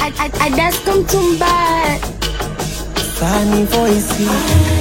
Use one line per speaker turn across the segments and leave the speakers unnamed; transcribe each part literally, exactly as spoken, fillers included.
I, I, I just come to buy
Sunny voice.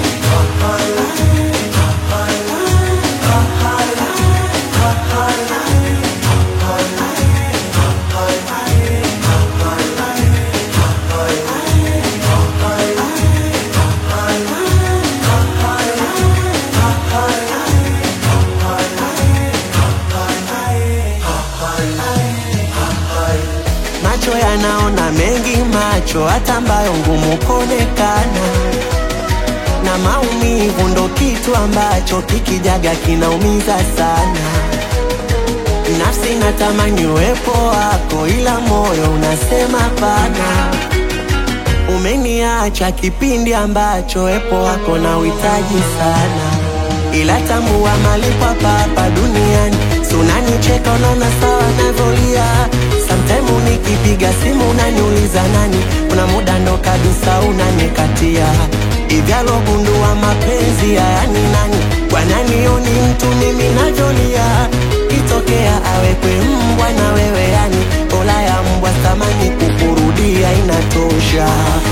Macho yanaona mengi, macho hata ambayo ngumu kuonekana, na maumivu ndo kitu ambacho kikijaga kinaumiza sana. Nafsi natamani uwepo wako, ila moyo unasema pana. Umeniacha kipindi ambacho uwepo wako na uhitaji sana, ila tambua malipo hapa duniani. Unanicheka unaona sawa navyolia, sometimes nikipiga simu unaniuliza nani, kuna muda ndo kabisa unanikatia. Hivi alogundua mapenzi haya ni nani? Kwa nani oni mtu mimi najolia? Kitokea awekwe mbwa na wewe yani, ola ya mbwa thamani kukurudia inatosha.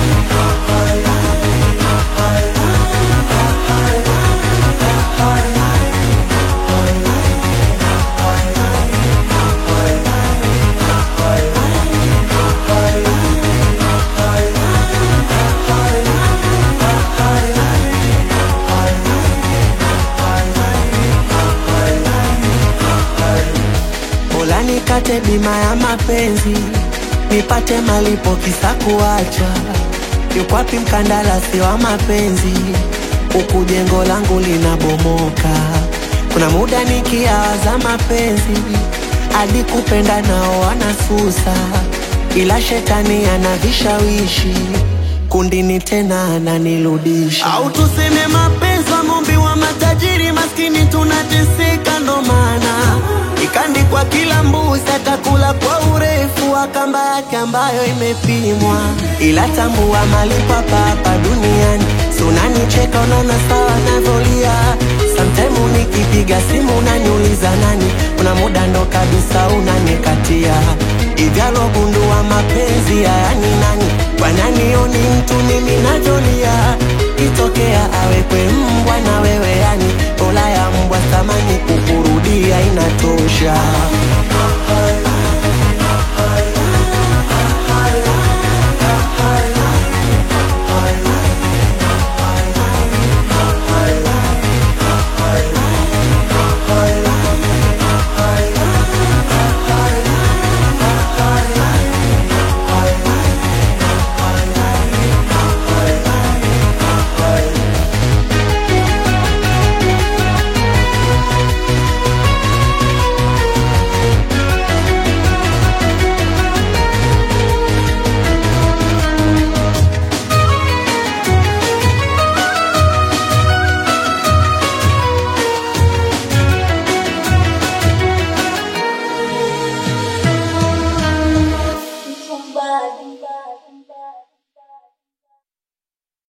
Nikate bima ya mapenzi, nipate malipo kisa kuacha. Yuko wapi mkandarasi wa mapenzi? Huku jengo langu linabomoka. Kuna muda nikiaza mapenzi, hadi kupenda nao wanasusa, ila shetani anavishawishi, kundini tena ananirudisha. Au tuseme mapenzi wa mombi wa matajiri, maskini tunateseka ndo maana ikandikwa kila mbuzi atakula kwa urefu wa kamba yake ambayo imepimwa. Ila tambua malipo hapa duniani. Unanicheka unaona sawa navyolia, sometimes nikipiga simu unaniuliza nani, kuna muda ndo kabisa unanikatia. Hivi alogundua mapenzi haya ni nani? Kwa nani oni mtu mimi najolia? Kitokea awekwe mbwa na wewe yani, ola ya mbwa thamani kukurudia inatosha.